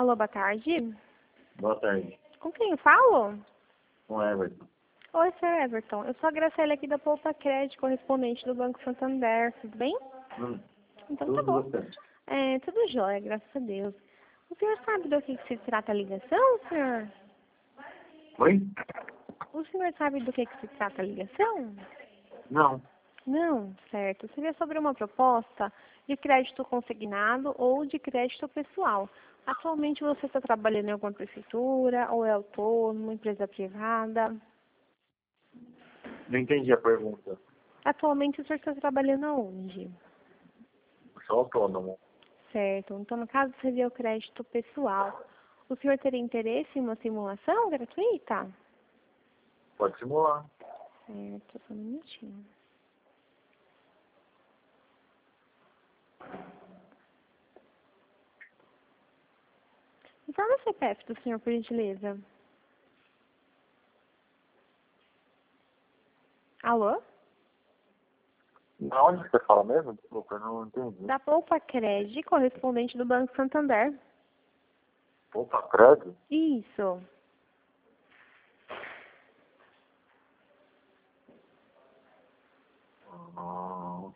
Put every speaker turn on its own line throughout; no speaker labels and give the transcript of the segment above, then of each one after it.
Alô, boa tarde.
Boa tarde.
Com quem eu falo?
Com Everton.
Oi, Sr. Everton. Eu sou a Graciela aqui da Poupa Crédito, correspondente do Banco Santander. Tudo bem? Então tá
Tudo
bom.
você.
Tudo jóia, graças a Deus. O senhor sabe do que se trata a ligação, senhor?
Oi?
O senhor sabe do que se trata a ligação?
Não.
Não, certo. Seria sobre uma proposta de crédito consignado ou de crédito pessoal. Atualmente você está trabalhando em alguma prefeitura, ou é autônomo, empresa privada?
Não entendi a pergunta.
Atualmente o senhor está trabalhando aonde?
Sou autônomo.
Certo. Então, no caso, seria o crédito pessoal. O senhor teria interesse em uma simulação gratuita?
Pode simular.
Certo, só um minutinho. Informa o CPF do senhor, por gentileza. Alô?
Da onde você fala mesmo? Desculpa, eu não entendi.
Da Poupa Crédito, correspondente do Banco Santander.
Poupa crédito?
Isso.
Ah,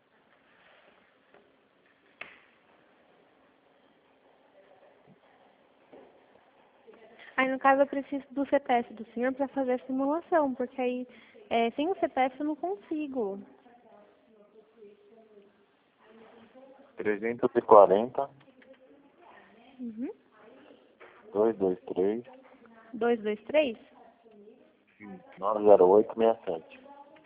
Aí, no caso, eu preciso do CPF do senhor para fazer a simulação, porque aí, sem o CPF, eu não consigo.
340,
Uhum.
223,
223?
90867.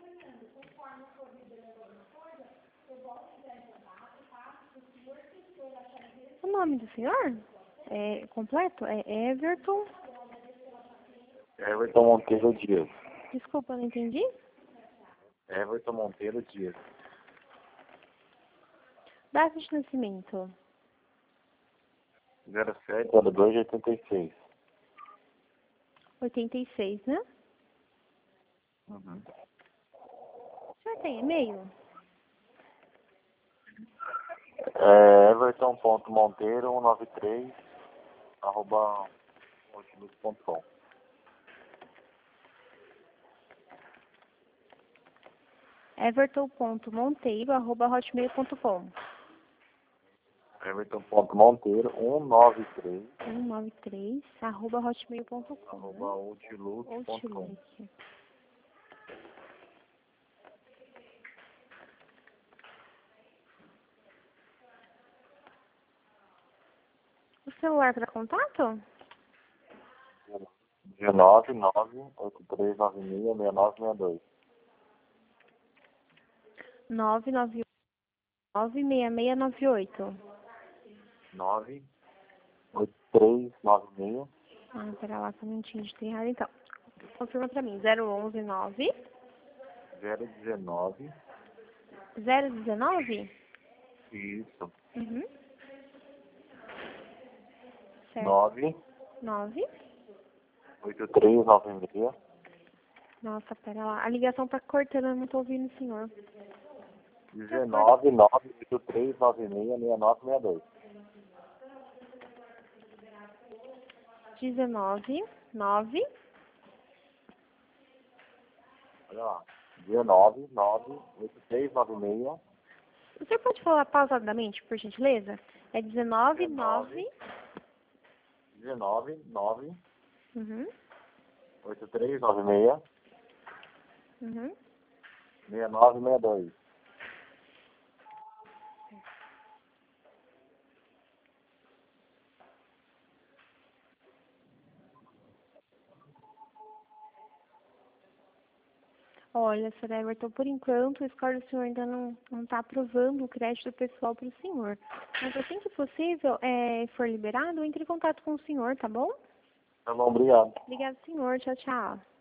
O nome do senhor? É completo? É Everton.
Everton Monteiro Dias.
Desculpa, não entendi.
Everton Monteiro Dias.
Data de nascimento.
070286.
86, né?
Uhum.
O senhor tem e-mail?
Everton.monteiro193 @outlook.com.
everton.monteiro@hotmail.com.
Everton.monteiro193
193@hotmail.com, né?
@outlook.com.
Outlook. O celular para contato?
19983966962.
998-96698.
98396
Pera lá, só um minutinho de ter errado, então. Confirma pra mim. 011 9
019.
019?
Isso.
Uhum. Certo.
9
9.
8396
Nossa, pera lá. A ligação tá cortando, eu não tô ouvindo o senhor.
19983966962.
19 9.
Olha lá. 1998396
O senhor pode falar pausadamente, por gentileza? É 19 9.
199
Uhum.
8396
Uhum.
6962.
Olha, Sr. Everton, por enquanto, o score do senhor ainda não está aprovando o crédito pessoal para o senhor. Mas assim que possível, for liberado, entre em contato com o senhor, tá bom?
Tá bom, obrigado.
Obrigada, senhor. Tchau, tchau.